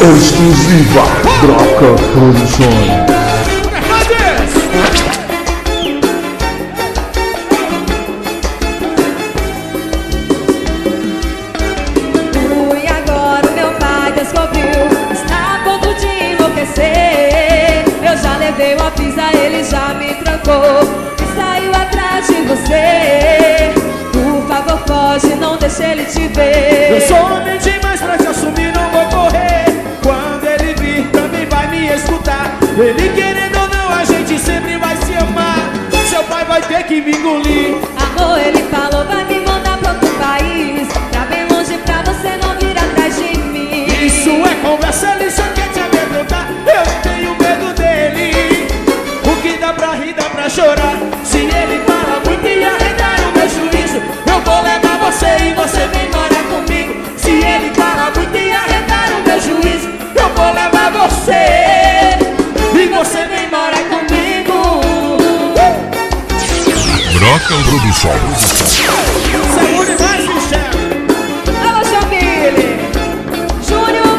Exclusiva Broca Produções. E agora o meu pai descobriu, está a ponto de enlouquecer. Eu já levei uma pizza, ele já me trancou e saiu atrás de você. Por favor, foge, não deixe ele te ver. Eu sou homem demais pra te assumir, não vou correr. Quando ele vir, também vai me escutar. Ele querendo ou não, a gente sempre vai se amar. Seu pai vai ter que me engolir. Amor, ele falou, vai me mandar pra outro país, pra bem longe pra você não vir atrás de mim. Isso é conversa, ele só quer te amedrontar. Eu não tenho medo dele. O que dá pra rir, dá pra chorar. Se ele fala muito e arredar o meu juízo, eu vou levar você e você vem morar comigo. Se ele fala muito e arredar o meu juízo, eu vou levar você e você vem morar comigo. Broca Produções. Saúde mais, Michel. Alô, Chamille Júnior.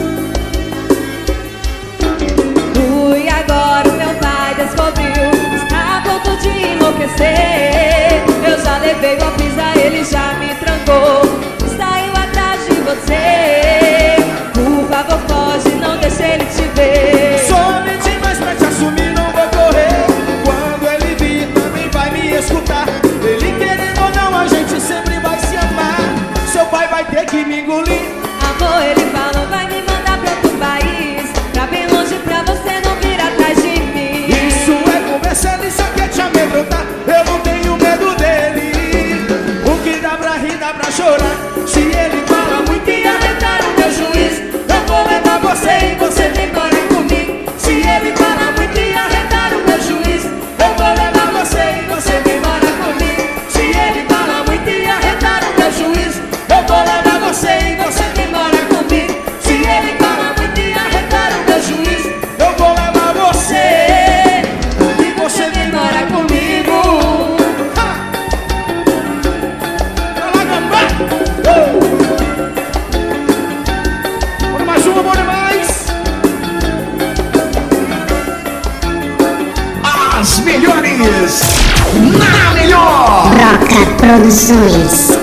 E agora o meu pai descobriu, está a ponto de enlouquecer. Eu já levei uma pizza, ele já me trancou, saiu atrás de você. Por favor, foge, não deixe ele te ver. Sou homem demais pra te assumir, não vou correr. Quando ele vir, também vai me escutar. Ele querendo ou não, a gente sempre vai se amar. Seu pai vai ter que me engolir. Amor, ele falou, vai me mandar pra outro país, pra bem longe pra você não vir atrás de mim. Isso é conversa, ele só quer te amedrontar. Eu não tenho medo dele. O que dá pra rir, dá pra chorar. Se ele fala muito e arredar o meu juízo, eu vou levar você e você vem morar comigo. Se ele fala muito e arredar o meu juízo, eu vou levar você e você vem morar comigo. Se ele fala muito e arredar o meu juízo, eu vou levar você e você vem morar comigo. Se ele fala muito e arredar o meu juízo, eu vou levar você e você vem morar comigo. Bora mais uma, bora mais. As melhores na melhor. Broca Produções.